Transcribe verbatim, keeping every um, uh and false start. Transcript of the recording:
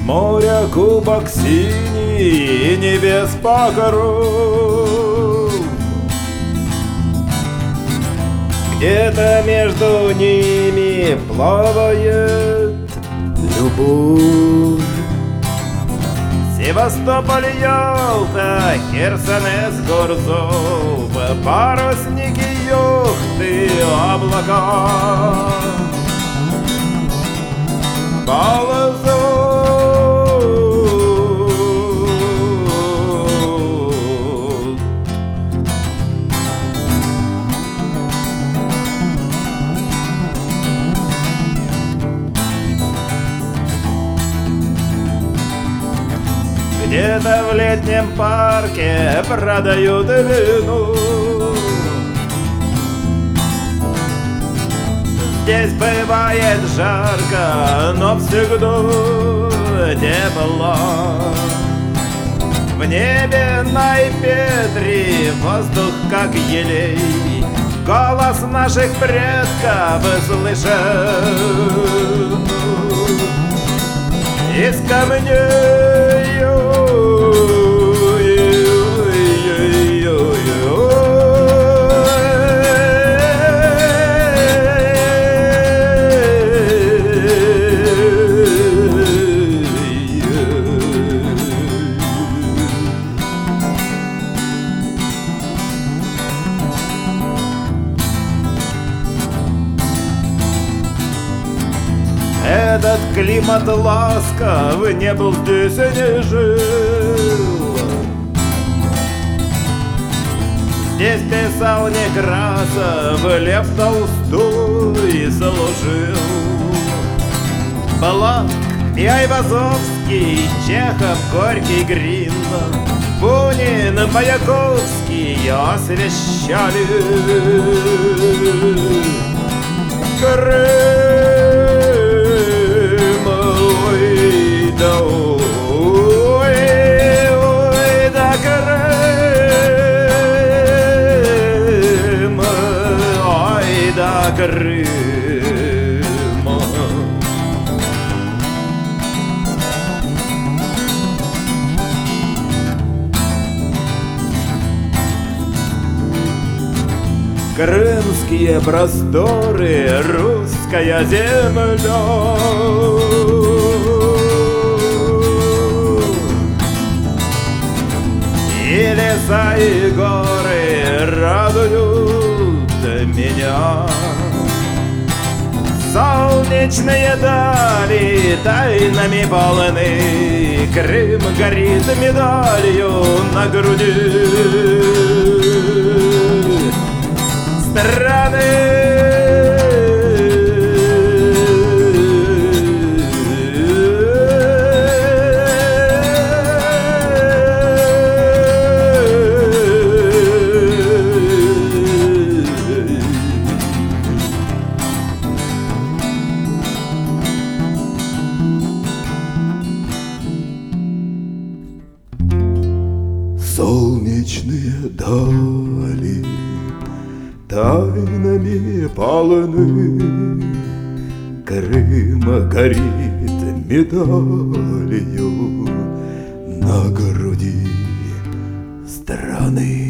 моря кубок синий и небес покров. Где-то между ними плавает любовь. Севастополь, Ялта, Херсонес, Гурзов, парусники, юхты, облака. Ползут где-то в летнем парке продают вину. Здесь бывает жарко, но всегда тепло. В небе на Ипетре воздух как елей. Голос наших предков слышен из камней. Этот климат ласков, не был здесь и не жил. Здесь писал Некрасов, Лев Толстой служил. Блок и Айвазовский, Чехов, Горький, Грин, Бунин, Маяковский освещали Крым. Ой, да, ой, ой, да, Крым, ой, да, Крым. Крымские просторы, русская земля. И леса, и горы радуют меня. Солнечные дали тайнами полны. Крым горит медалью на груди. Страны солнечные дали тайнами полны. Крым горит медалью на груди страны.